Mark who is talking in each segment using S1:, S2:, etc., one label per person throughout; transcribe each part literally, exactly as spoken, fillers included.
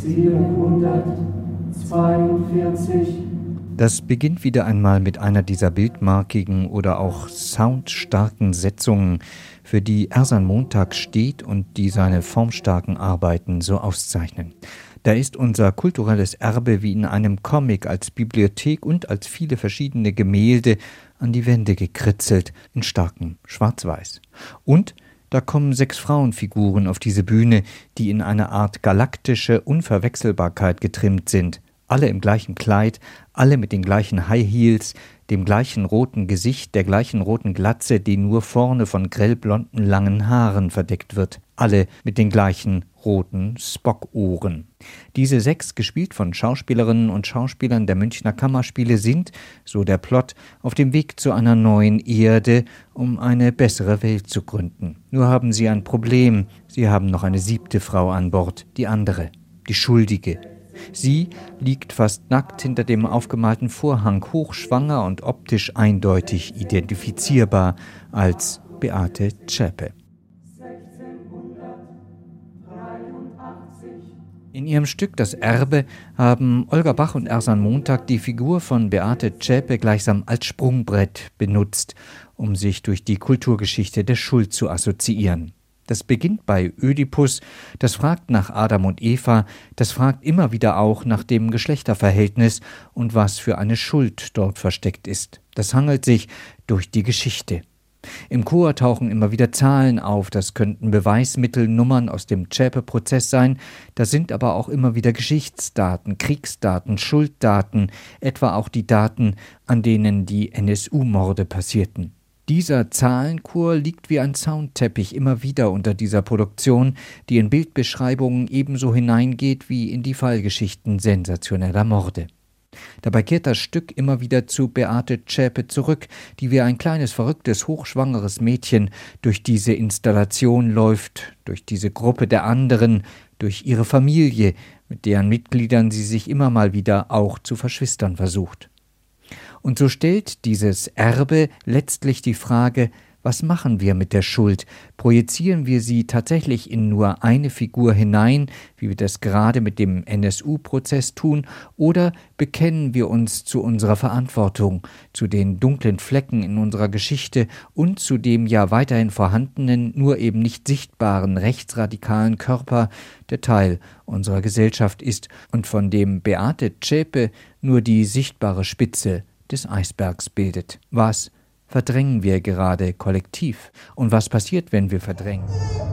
S1: vierhundertzweiundvierzig. Das beginnt wieder einmal mit einer dieser bildmarkigen oder auch soundstarken Setzungen, für die Ersan Montag steht und die seine formstarken Arbeiten so auszeichnen. Da ist unser kulturelles Erbe wie in einem Comic als Bibliothek und als viele verschiedene Gemälde an die Wände gekritzelt, in starkem Schwarz-Weiß. Und da kommen sechs Frauenfiguren auf diese Bühne, die in eine Art galaktische Unverwechselbarkeit getrimmt sind. Alle im gleichen Kleid, alle mit den gleichen High Heels, dem gleichen roten Gesicht, der gleichen roten Glatze, die nur vorne von grellblonden langen Haaren verdeckt wird. Alle mit den gleichen roten Spock-Ohren. Diese sechs, gespielt von Schauspielerinnen und Schauspielern der Münchner Kammerspiele, sind, so der Plot, auf dem Weg zu einer neuen Erde, um eine bessere Welt zu gründen. Nur haben sie ein Problem. Sie haben noch eine siebte Frau an Bord, die andere, die Schuldige. Sie liegt fast nackt hinter dem aufgemalten Vorhang, hochschwanger und optisch eindeutig identifizierbar als Beate Zschäpe. In ihrem Stück Das Erbe haben Olga Bach und Ersan Montag die Figur von Beate Zschäpe gleichsam als Sprungbrett benutzt, um sich durch die Kulturgeschichte der Schuld zu assoziieren. Das beginnt bei Ödipus, das fragt nach Adam und Eva, das fragt immer wieder auch nach dem Geschlechterverhältnis und was für eine Schuld dort versteckt ist. Das hangelt sich durch die Geschichte. Im Chor tauchen immer wieder Zahlen auf, das könnten Beweismittelnummern aus dem Zschäpe-Prozess sein, das sind aber auch immer wieder Geschichtsdaten, Kriegsdaten, Schulddaten, etwa auch die Daten, an denen die N S U-Morde passierten. Dieser Zahlenchor liegt wie ein Soundteppich immer wieder unter dieser Produktion, die in Bildbeschreibungen ebenso hineingeht wie in die Fallgeschichten sensationeller Morde. Dabei kehrt das Stück immer wieder zu Beate Zschäpe zurück, die wie ein kleines, verrücktes, hochschwangeres Mädchen durch diese Installation läuft, durch diese Gruppe der anderen, durch ihre Familie, mit deren Mitgliedern sie sich immer mal wieder auch zu verschwistern versucht. Und so stellt dieses Erbe letztlich die Frage, was machen wir mit der Schuld? Projizieren wir sie tatsächlich in nur eine Figur hinein, wie wir das gerade mit dem N S U-Prozess tun, oder bekennen wir uns zu unserer Verantwortung, zu den dunklen Flecken in unserer Geschichte und zu dem ja weiterhin vorhandenen, nur eben nicht sichtbaren rechtsradikalen Körper, der Teil unserer Gesellschaft ist und von dem Beate Zschäpe nur die sichtbare Spitze des Eisbergs bildet. Was verdrängen wir gerade kollektiv? Und was passiert, wenn wir verdrängen?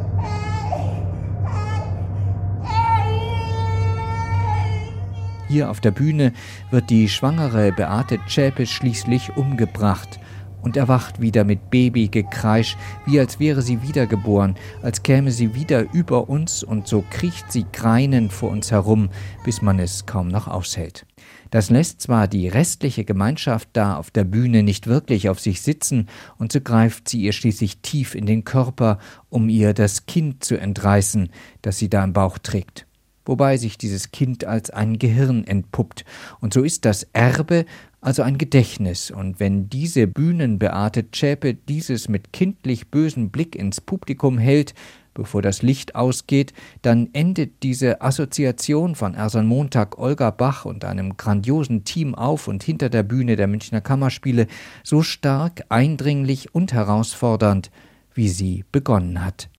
S1: Hier auf der Bühne wird die schwangere Beate Zschäpe schließlich umgebracht und erwacht wieder mit Babygekreisch, wie als wäre sie wiedergeboren, als käme sie wieder über uns, und so kriecht sie greinend vor uns herum, bis man es kaum noch aushält. Das lässt zwar die restliche Gemeinschaft da auf der Bühne nicht wirklich auf sich sitzen, und so greift sie ihr schließlich tief in den Körper, um ihr das Kind zu entreißen, das sie da im Bauch trägt. Wobei sich dieses Kind als ein Gehirn entpuppt. Und so ist das Erbe also ein Gedächtnis. Und wenn diese Bühnenbeate Zschäpe dieses mit kindlich bösem Blick ins Publikum hält, bevor das Licht ausgeht, dann endet diese Assoziation von Ersan Montag, Olga Bach und einem grandiosen Team auf und hinter der Bühne der Münchner Kammerspiele so stark, eindringlich und herausfordernd, wie sie begonnen hat.